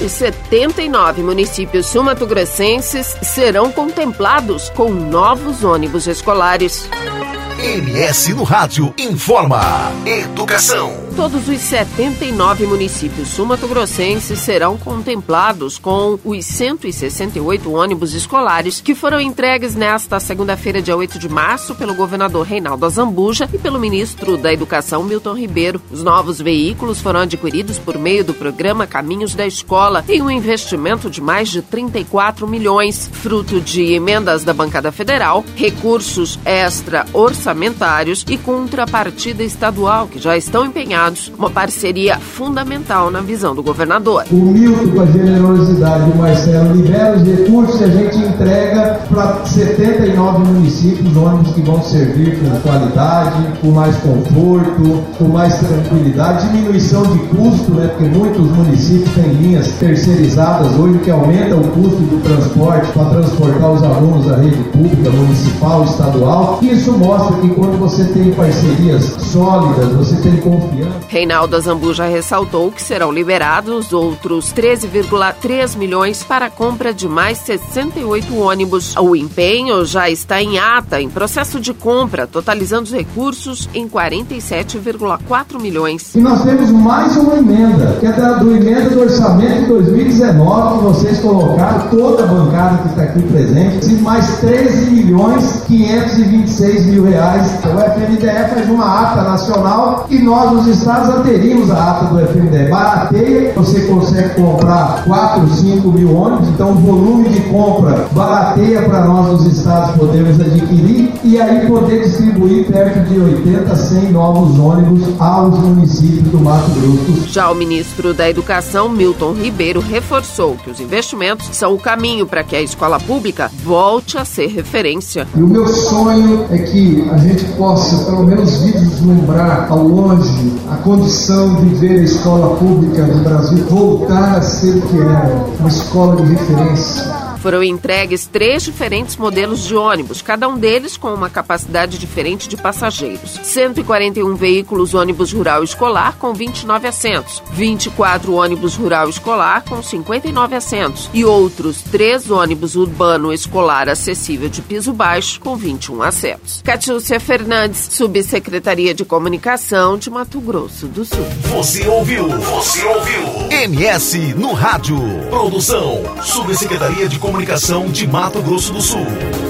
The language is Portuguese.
e 79 municípios sul-mato-grossenses serão contemplados com novos ônibus escolares. MS no Rádio informa. Educação. Todos os 79 municípios sul-mato-grossenses serão contemplados com os 168 ônibus escolares que foram entregues nesta segunda-feira, dia 8 de março, pelo governador Reinaldo Azambuja e pelo ministro da Educação, Milton Ribeiro. Os novos veículos foram adquiridos por meio do programa Caminhos da Escola em um investimento de mais de 34 milhões, fruto de emendas da bancada federal, recursos extra-orçamentários e contrapartida estadual que já estão empenhados. Uma parceria fundamental na visão do governador. O Milton, com a generosidade do Marcelo, libera os recursos e a gente entrega para 79 municípios ônibus que vão servir com qualidade, com mais conforto, com mais tranquilidade, diminuição de custo, né? Porque muitos municípios têm linhas terceirizadas hoje que aumentam o custo do transporte para transportar os alunos da rede pública, municipal, estadual. Isso mostra que quando você tem parcerias sólidas, você tem confiança. Reinaldo Azambuja ressaltou que serão liberados outros 13,3 milhões para a compra de mais 68 ônibus. O empenho já está em ata, em processo de compra, totalizando os recursos em 47,4 milhões. E nós temos mais uma emenda, que é do emenda do orçamento de 2019, que vocês colocaram, toda a bancada que está aqui presente, e mais 13 milhões 526 mil reais. O FNDE faz uma ata nacional e nós, os estados, aderimos à ata do FNDE. Barateia, você consegue comprar 4, 5 mil ônibus, então o volume de compra barateia para nós, os estados, podermos adquirir e aí poder distribuir perto de 80 a 100 novos ônibus aos municípios do Mato Grosso. Já o ministro da Educação, Milton Ribeiro, reforçou que os investimentos são o caminho para que a escola pública volte a ser referência. E o meu sonho é que a gente possa, pelo menos, vislumbrar ao longe a condição de ver a escola pública do Brasil voltar a ser o que era, uma escola de referência. Foram entregues 3 diferentes modelos de ônibus, cada um deles com uma capacidade diferente de passageiros. 141 veículos ônibus rural escolar com 29 assentos, 24 ônibus rural escolar com 59 assentos e outros 3 ônibus urbano escolar acessível de piso baixo com 21 assentos. Catiúcia Fernandes, Subsecretaria de Comunicação de Mato Grosso do Sul. Você ouviu MS no Rádio. Produção, Subsecretaria de Comunicação de Mato Grosso do Sul.